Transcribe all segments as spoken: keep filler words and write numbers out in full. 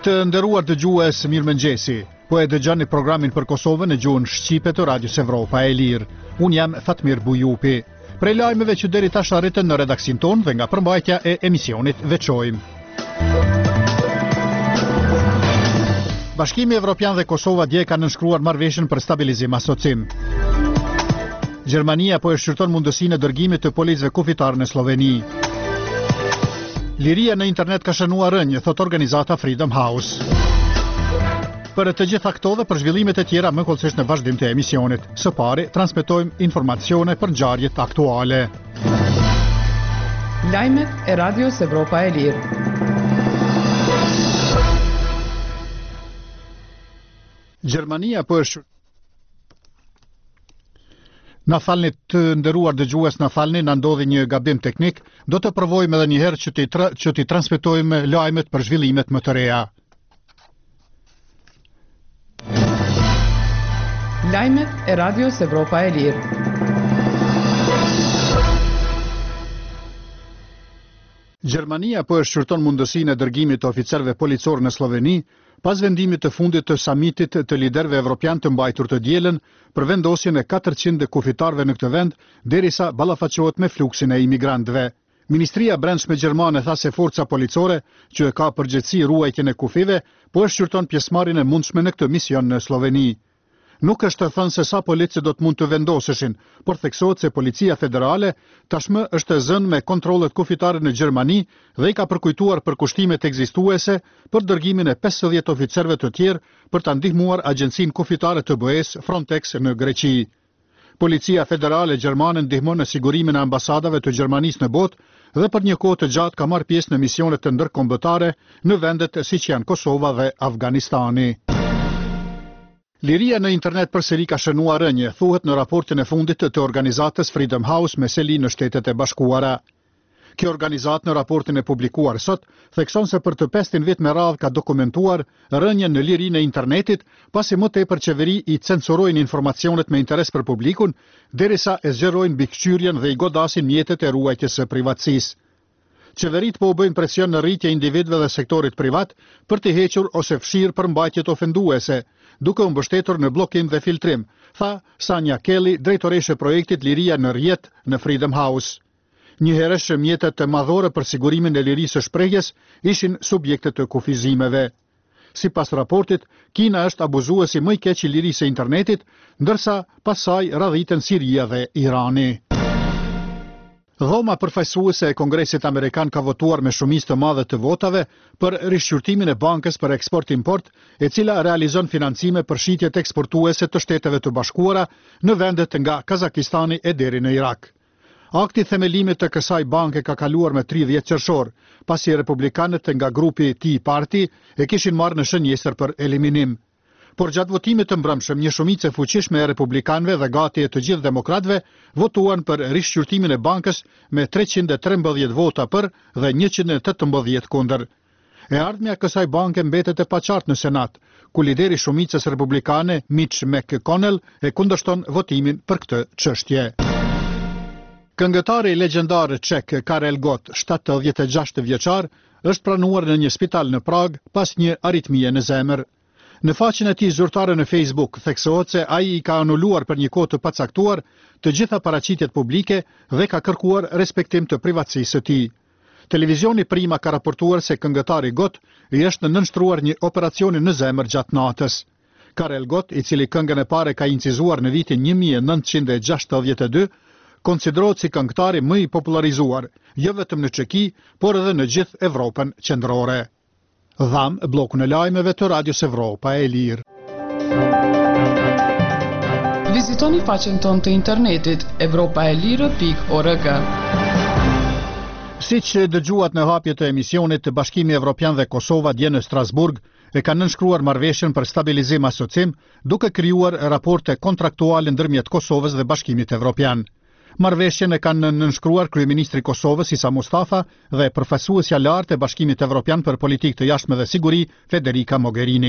Të nderuar dëgjues, mirëmëngjesi. Po e dëgjoni programin për Kosovën në gjuhën shqipe të Radios Evropa e Lirë. Unë jam Fatmir Bujupi. Prej lajmeve që deri tash arritën në redaksin ton dhe nga përmbajtja e emisionit veçojmë. Bashkimi Evropian dhe Kosova dje kanë nënshkruar marrëveshjen për stabilizim asocim. Gjermania po e shqyrton mundësinë e dërgimit të policëve kufitar në Sloveni. Liria në internet ka shënuar rënjë, thot organizata Freedom House. Për të gjitha këto dhe për zhvillimet e tjera më kollësisht në vazhdim të emisionit. Së pari, transmetojmë informacione për ngjarjet aktuale. Lajmet e Radios Evropa e Lirë. Gjermania po është Na falni të nderuar dëgjues, na falni, na ndodhi një gabim teknik. Do të provojmë edhe një herë që t'i tra, që t'i transmetojmë lajmet për zhvillimet më të reja. Lajmet e Radios Evropa e Lirë. Gjermania po e shqyrton mundësinë e dërgimit të oficerëve policor në Sloveni, pas vendimit të fundit të samitit të liderëve evropian të mbajtur të dielën për vendosjen e katërqind kufitarëve në këtë vend, derisa ballafaqohet me fluksin e imigrantëve. Ministria e Brendshme gjermane tha se forca policore, që e ka përgjegjësi ruajtjen e kufive, po e shqyrton pjesëmarrjen e mundshme në këtë mision në Sloveni. Nuk është të thënë se sa policë do të mund të vendoseshin, por theksohet se Policia Federale tashmë është e zënë me kontrollet kufitare në Gjermani dhe i ka përkujtuar përkushtimet ekzistuese për dërgimin e pesëdhjetë oficerëve të tjerë për ta ndihmuar Agjencinë Kufitare të B E-s Frontex në Greqi. Policia Federale gjermane ndihmon në sigurimin e ambasadave të Gjermanisë në botë dhe për një kohë të gjatë ka marrë pjesë në misionet të ndërkombëtare në vendet siç janë Kosova dhe Afganistani. Liria në internet përsëri ka shënuar rënje, thuhet në raportin e fundit të organizatës Freedom House me seli në Shtetet e Bashkuara. Kjo organizatë në raportin e publikuar sot thekson se për të pestin vit me radhë ka dokumentuar rënjen në lirinë e internetit, pasi më tepër qeveri i censurojnë informacionet me interes për publikun, derisa e zgjerojnë mbikëqyrjen dhe i godasin mjetet e ruajtjes së privatësisë. Qeverit po u bëjnë presion në rritje individëve dhe sektorit privat për të hequr ose fshirë përmbajtjet ofenduese, duke u mbështetur në bllokim dhe filtrim, tha Sanja Kelly, drejtoreshe projektit Liria në Rjet në Freedom House. Njëherësh mjetet të madhore për sigurimin e lirisë së shprehjes ishin subjekte të kufizimeve. Sipas raportit, Kina është abuzuesi më i keq i lirisë së internetit, ndërsa pas saj radhiten Siria dhe Irani. Dhoma përfaqësuese e Kongresit Amerikan ka votuar me shumicë të madhe të votave për rishqyrtimin e bankës për eksport-import, e cila realizon financime për shitjet eksportuese të Shteteve të Bashkuara në vendet nga Kazakistani e deri në Irak. Akti themelimit të kësaj banke ka kaluar me tridhjetë qershor, pasi republikanët nga grupi Tea Party e kishin marrë në shënjestër për eliminim. Por gjatë votimit të mbrëmshëm, një shumicë e fuqishme e republikanëve dhe gati e të gjithë demokratëve votuan për rishqyrtimin e bankës me treqind e trembëdhjetë vota për dhe njëqind e tetëmbëdhjetë kundër. E ardhmja e kësaj banke mbetet e paqartë në Senat, ku lideri shumicës republikane Mitch McConnell e kundërshton votimin për këtë çështje. Këngëtari legjendar çek Karel Gott, shtatëdhjetë e gjashtë vjeçar, është pranuar në një spital në Prag pas një aritmie në zemër. Në faqen e tij zyrtare në Facebook theksohet se ai i ka anuluar për një kohë të pacaktuar të gjitha paraqitjet publike dhe ka kërkuar respektim të privatësisë së tij. Televizioni Prima ka raportuar se këngëtari Gott i është nënshtruar një operacioni në zemër gjatë natës. Karel Gott, i cili këngën e parë ka incizuar në vitin një mijë e nëntëqind e gjashtëdhjetë e dy, konsiderohet si këngëtari më i popularizuar, jo vetëm në Çeki, por edhe në gjithë Evropën qendrore. Dham blokun e lajmeve të Radios Evropa e Lirë. Vizitoni faqen tonë të internetit evropa e lirë pikë org. Siç dëgjuat në hapje të emisionit, Bashkimi Evropian dhe Kosova dje në Strasburg e kanë nënshkruar marrëveshjen për stabilizim asocim, duke krijuar raporte kontraktuale ndërmjet Kosovës dhe Bashkimit Evropian. Marrëveshjen e kanë nënshkruar kryeministri i Kosovës Isa Mustafa dhe përfaqësuesja lartë e Bashkimit Evropian për politikë të jashtme dhe siguri Federica Mogherini.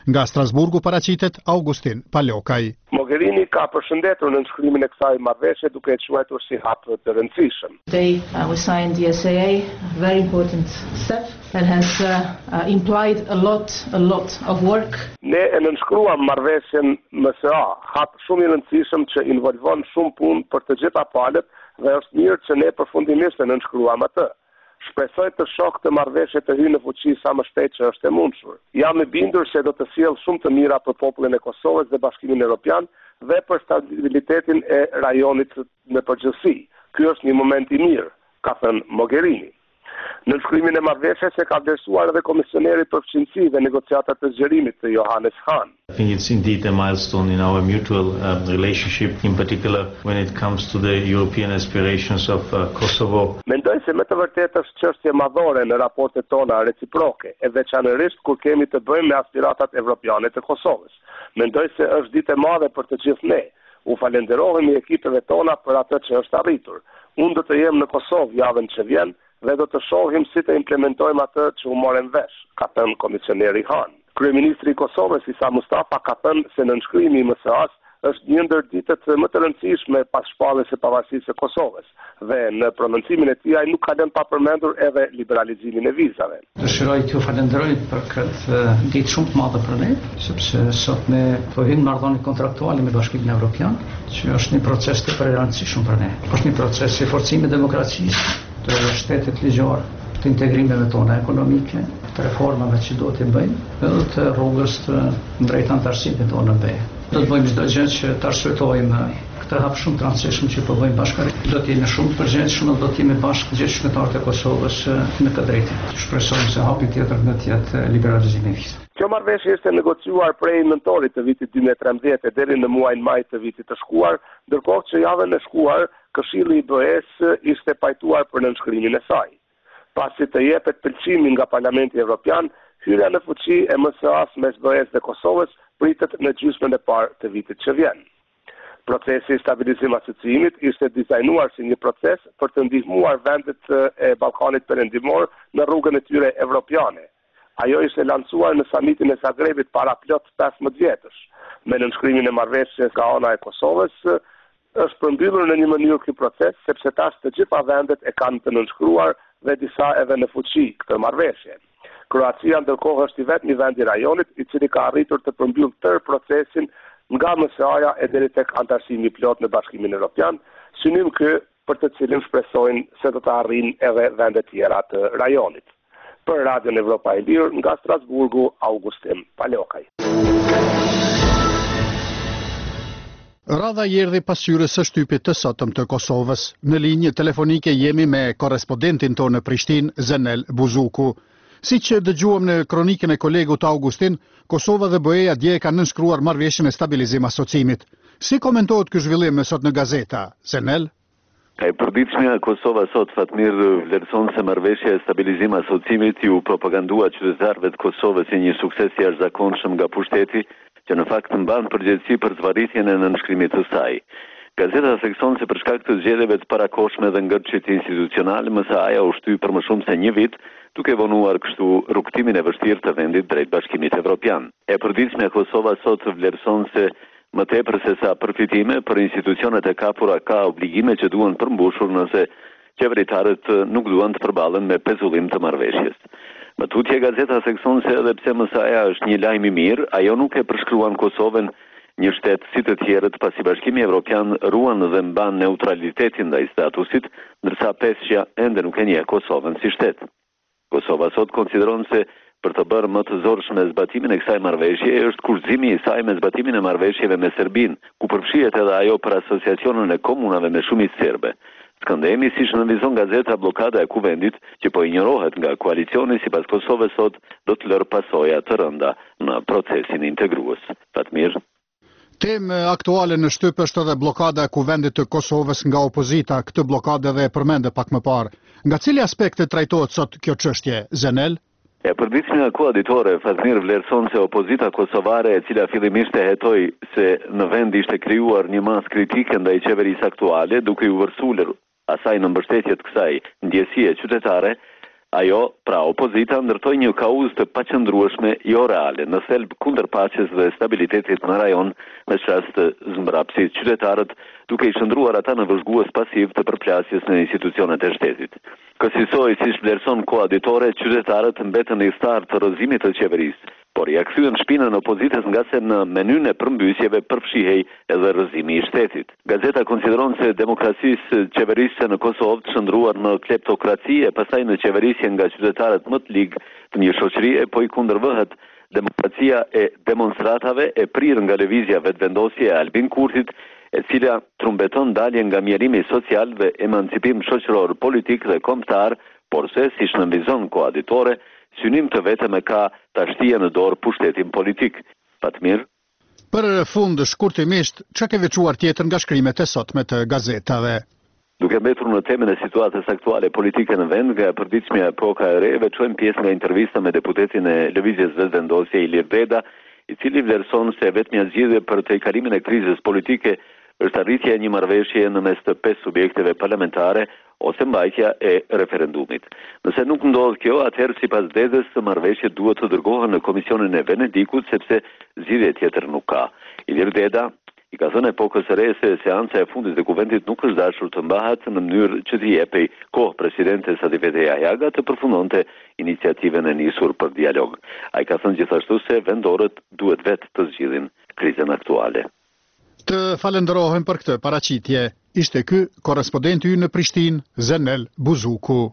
Nga Strasburgu paraqitet Augustin Palokaj. Mogherini ka përshëndetur në nënshkrimin e kësaj marrëveshje duke e quajtur si hap të rëndësishëm. Today uh, we signed the S A A, a very important step that has uh, uh, implied a lot, a lot of work. Ne e nënshkruam marrëveshjen M S A, hap shumë i rëndësishëm që involvon shumë punë për të gjitha palët dhe është mirë që ne përfundimisht e nënshkruam atë. Shpresoj të shok të marrëveshje të hyjë në fuqi sa më shpejt që është e mundshur. Jam i bindur se do të sjellë shumë të mira për popullin e Kosovës dhe Bashkimin Evropian dhe për stabilitetin e rajonit në përgjithësi. Ky është një moment i mirë, ka thënë Mogherini. Në nënshkrimin e marrëveshjes e ka vlerësuar edhe komisioneri për fqinësi dhe negociatat të zgjerimit të Johannes Hahn. I think it's indeed a milestone in our mutual uh, relationship, in particular when it comes to the European aspirations of uh, Kosovo. Mendoj se me të vërtetë është çështje madhore në raportet tona reciproke, e veçanërisht kur kemi të bëjmë me aspiratat evropiane të Kosovës. Mendoj se është ditë e madhe për të gjithë ne. U falenderohemi ekipeve tona për atë që është arritur. Unë do të jem në Kosovë javën që vjen dhe do të shohim si të implementojmë atë që u morën vesh, ka thënë komisioneri Hahn. Kryeministri i Kosovës Isa Mustafa ka thënë se nënshkrimi i M S A-s është një ndër ditët më të rëndësishme pas shpalljes së pavarësisë së Kosovës dhe në prononcimin e tij ai nuk ka lënë pa përmendur edhe liberalizimin e vizave. Dëshiroj t'ju falenderoj për këtë ditë shumë të madhe për ne, sepse sot ne po hyjmë në marrëdhënie kontraktuale me Bashkimin Evropian, që është një proces të rëndësishëm për ne. Është një proces i forcimit të demokracisë, të shtetit ligjor, të integrimeve tona ekonomike, të reformave që do të bëjmë, edhe të rrugës të drejt antarësimit tonë në BE. Do të bëjmë çdo gjë që të arsytojmë këtë hap shumë të rëndësishëm që po bëjmë bashkërisht. Do të jemi shumë të përgjegjshëm dhe do të jemi bashkë gjithë qytetarët e Kosovës në këtë drejtim. Shpresojmë se hapi tjetër do të jetë liberalizimi i vizave. Kjo marrëveshje ishte negociuar prej nëntorit të vitit dy mijë e trembëdhjetë deri në muajin maj të vitit të shkuar, ndërkohë që javën e shkuar Këshilli i B E-s ishte pajtuar për nënshkrimin e saj. Pasi të jepet pëlqimi nga Parlamenti Evropian, hyrja në fuqi e M S A-s mes B E-s dhe Kosovës pritet në gjysmën e parë të vitit që vjen. Procesi i stabilizim asociimit ishte dizajnuar si një proces për të ndihmuar vendet e Ballkanit Perëndimor në rrugën e tyre evropiane. Ajo ishte lancuar në samitin e Zagrebit para plot pesëmbëdhjetë vjetësh. Me nënshkrimin e marrëveshjes nga ana e Kosovës, është përmbyllur në një mënyrë ky proces, sepse tash të gjitha vendet e kanë të nënshkruar dhe disa edhe në fuqi këtë marrëveshje. Kroacia ndërkohë është i vetmi vend i rajonit i cili ka arritur të përmbyllë tërë procesin nga M S A-ja e deri tek antarësimi plot në Bashkimin Evropian, synim ky për të cilin shpresojnë se do të arrijnë edhe vende tjera të rajonit. Për Radion Evropa e Lirë, nga Strasburgu, Augustin Palokaj. Radha erdhi pasqyrës së shtypit të sotëm të Kosovës. Në linjë telefonike jemi me korrespondentin tonë në Prishtinë, Zenel Buzuku. Siç dëgjuam në kronikën e kolegut Augustin, Kosova dhe B E-ja dje kanë nënshkruar marrëveshjen e stabilizim asocimit. Si komentohet ky zhvillim sot në gazeta, Zenel? E përditshmja Kosova sot, Fatmir, vlerëson se marrëveshja e stabilizim asocimit ju propagandua qytetarëve të Kosovës si një sukses i jashtëzakonshëm nga pushteti, që në fakt mban përgjegjësi për zvarritjen e nënshkrimit të saj. Gazeta thekson se për shkak të zgjedhjeve të parakohshme dhe ngërçit institucional, M S A-ja u shty për më shumë se një vit, duke vonuar kështu rrugtimin e vështirë të vendit drejt Bashkimit Evropian. E përditshmja Kosova sot vlerëson se më tepër se sa përfitime për institucionet e kapura ka obligime që duhen përmbushur nëse qeveritarët nuk duan të përballen me pezullim të marrëveshjes. Më tutje gazeta thekson se edhe pse M S A-ja është një lajm i mirë, ajo nuk e përshkruan Kosovën një shtet si të tjerët, pasi Bashkimi Evropian ruan dhe mban neutralitetin ndaj statusit, ndërsa pesëqja ende nuk e njeh Kosovën si shtet. Kosova sot konsideron se për të bërë më të zorshme zbatimin e kësaj marrëveshje është kurrëzimi i saj me zbatimin e marrëveshjeve me Serbinë, ku përfshihet edhe ajo për asociacionin e komunave me shumicë serbe. Skëndemi, siç nënvizon gazeta, bllokada e kuvendit që po injorohet nga koalicioni sipas Kosovës sot do të lërë pasoja të rënda në procesin integrues. Fatmir. Temë aktuale në shtyp është edhe bllokada e kuvendit të Kosovës nga opozita. Këtë bllokadë edhe e përmende pak më parë. Nga cili aspekte trajtohet sot kjo çështje, Zenel? E përditshmja koaditore, Fatmir, vlerëson se opozita kosovare, e cila fillimisht e hetoi se në vend ishte krijuar një masë kritike ndaj qeverisë aktuale, duke u vërsulur asaj në mbështetje të kësaj ndjesie qytetare, Ajo, pra opozita, ndërtoi një kauzë të paqëndrueshme jo reale, në thelb kundër paqes dhe stabilitetit në rajon, me çast të zmbrapsit qytetarët, duke i shndruar ata në vëzhgues pasiv të përplasjes në institucionet e shtetit. Kësaj si vlerëson koaditore, qytetarët mbetën i star të rrëzimit të qeverisë, por ja kthyen shpinën opozitës nga se në menyn e përmbysjeve përfshihej edhe rrëzimi i shtetit. Gazeta konsideron se demokracisë qeverisë në Kosovë të shndruar në kleptokraci e pastaj në qeverisje nga qytetarët më të ligë të një shoqërie, po i kundërvëhet demokracia e demonstratave e prirë nga lëvizja vetëvendosje e Albin Kurthit, e cila trumbeton dalje nga mjerimi social dhe emancipim shoqëror, politik dhe kombëtar, por se, si shënëmbizon koaditore, synim të vetëm e ka ta shtijë në dorë pushtetin politik. Fatmir. Për fund, shkurtimisht, çka ke veçuar tjetër nga shkrimet e sotme të gazetave? Duke mbetur në temën e situatës aktuale politike në vend, nga e përditshmja epoka e re, veçojmë pjesë nga intervista me deputetin e Lëvizjes Vetëvendosje Ilir Deda, i cili vlerëson se vetmja zgjidhje për tejkalimin e krizës politike është arritja e një marrëveshje në mes të pesë subjekteve parlamentare ose mbajtja e referendumit. Nëse nuk ndodh kjo, atëherë sipas Dedës, marrëveshjet duhet të dërgohen në Komisionin e Venedikut, sepse zgjidhje tjetër nuk ka. Ilir Deda i ka thënë epokës së re se seanca e fundit e kuventit nuk është dashur të mbahet në mënyrë që t'i jepej kohë presidentes Ativete Jahjaga të përfundonte iniciativën e nisur për dialog. Ai ka thënë gjithashtu se vendorët duhet vetë të zgjidhin krizën aktuale. Të falenderohem për këtë paraqitje. Ishte ky korrespondenti ynë në Prishtinë, Zenel Buzuku.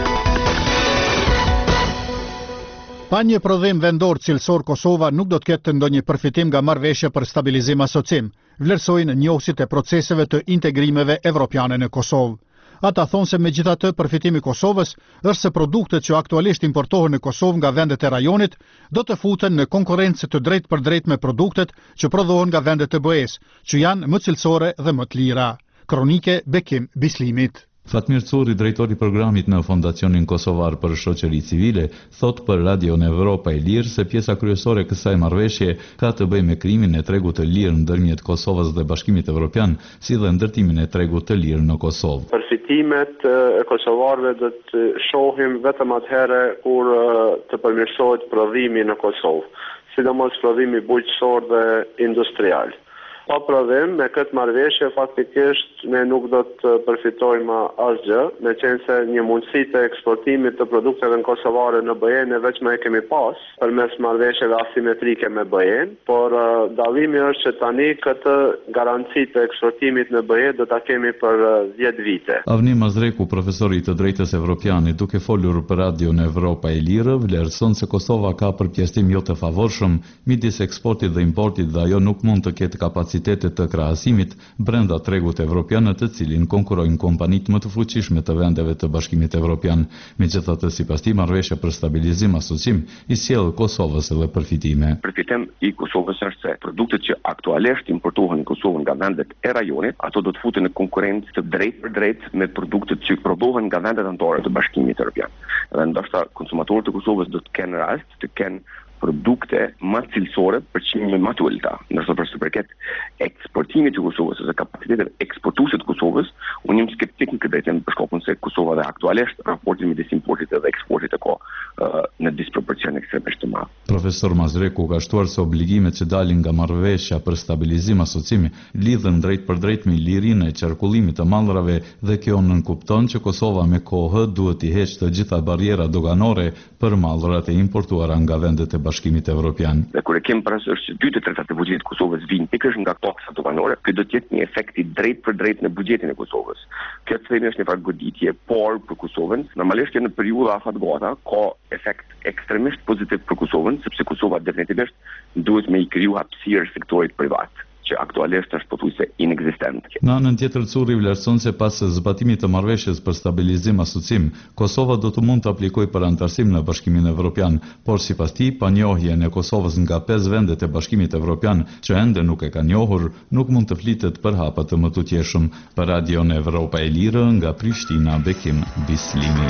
Pa një prodhim vendor cilësor, Kosova nuk do të ketë ndonjë përfitim nga marrëveshja për stabilizim asocim, vlerësojnë njohësit e proceseve të integrimeve evropiane në Kosovë. Ata thonë se megjithatë përfitimi i Kosovës është se produktet që aktualisht importohen në Kosovë nga vendet e rajonit do të futen në konkurrencë të drejtë për drejtë me produktet që prodhohen nga vendet e B E-s, që janë më cilësore dhe më të lira. Kronike Bekim Bislimit. Fatmir Curri, drejtori i programit në Fondacionin Kosovar për Shoqëri Civile, thot për Radion Evropa e Lirë se pjesa kryesore e kësaj marrëveshje ka të bëjë me krijimin e tregut të lirë ndërmjet Kosovës dhe Bashkimit Evropian, si dhe ndërtimin e tregut të lirë në Kosovë. Përfitimet e kosovarëve do të shohim vetëm atëherë kur të përmirësohet prodhimi në Kosovë, sidomos prodhimi bujqësor dhe industrial. Pa prodhim, me këtë marrëveshje faktikisht ne nuk do të përfitojmë asgjë, me qenë se një mundësi të eksportimit të produkteve në kosovare në B E ne veç më e kemi pas përmes marrëveshjeve asimetrike me B E-n, por uh, dallimi është që tani këtë garanci të eksportimit në B E do ta kemi për dhjetë vite. Avni Mazreku, profesor i të drejtës evropiane, duke folur për Radion Evropa e Lirë, vlerëson se Kosova ka përpjestim jo të favorshëm midis eksportit dhe importit dhe ajo nuk mund të ketë kapacitet kapacitetet të krahasimit brenda tregut evropian, në të cilin konkurrojnë kompanitë më të fuqishme të vendeve të Bashkimit Evropian. Megjithatë, sipas tij, marrëveshja për stabilizim asocim i sjell Kosovës edhe përfitime. Përfitim i Kosovës është se produktet që aktualisht importohen në Kosovë nga vendet e rajonit, ato do të futen në konkurrencë të drejtë për drejtë me produktet që prodhohen nga vendet anëtare të Bashkimit Evropian. Dhe ndoshta konsumatorët e Kosovës do të kenë rast të kenë produkte më cilësore për çmime më të ulta. Ndërsa për sa i përket eksportimit të Kosovës ose kapacitetet eksportuese të Kosovës, unë jam skeptik në këtë drejtim për shkakun se Kosova dhe aktualisht raporti midis importit dhe eksportit ka uh, në disproporcion ekstremisht të madh. Profesor Mazreku ka shtuar se obligimet që dalin nga marrëveshja për stabilizim asocimi lidhen drejt për drejt me lirinë e qarkullimit të mallrave dhe kjo nënkupton që Kosova me kohë duhet i heqë të gjitha barrierat doganore për mallrat e importuara nga vendet e Bashkimit Evropian. Dhe kur e kem parasysh që dy të tretat e buxhetit të Kosovës vijnë pikërisht nga taksat doganore, kjo do të jetë një efekt i drejtë për drejtë në buxhetin e Kosovës. Kjo themi është një farë goditje, por për Kosovën, normalisht në periudha afatgata ka efekt ekstremisht pozitiv për Kosovën, sepse Kosova definitivisht duhet me i kriju hapësirë sektorit privat, që aktualisht është pothuajse inekzistent. Në anën tjetër, Curri vlerëson se pas zbatimit të marrëveshjes për stabilizim asocim, Kosova do të mund të aplikojë për antarësim në Bashkimin Evropian, por sipas tij, panjohjen e Kosovës nga pesë vendet e Bashkimit Evropian që ende nuk e kanë njohur, nuk mund të flitet për hapa të mëtutjeshëm. Për Radion Evropa e Lirë, nga Prishtina, Bekim Bislimi.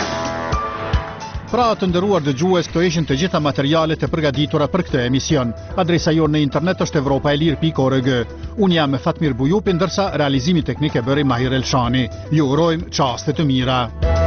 Pra të nderuar dëgjues, këto ishin të gjitha materialet e përgatitura për këtë emision. Adresa jonë në internet është evropaelir pikë org. Unë jam Fatmir Bujupi, ndërsa realizimi teknik e bëri Mahir Elshani. Ju urojmë çaste të mira.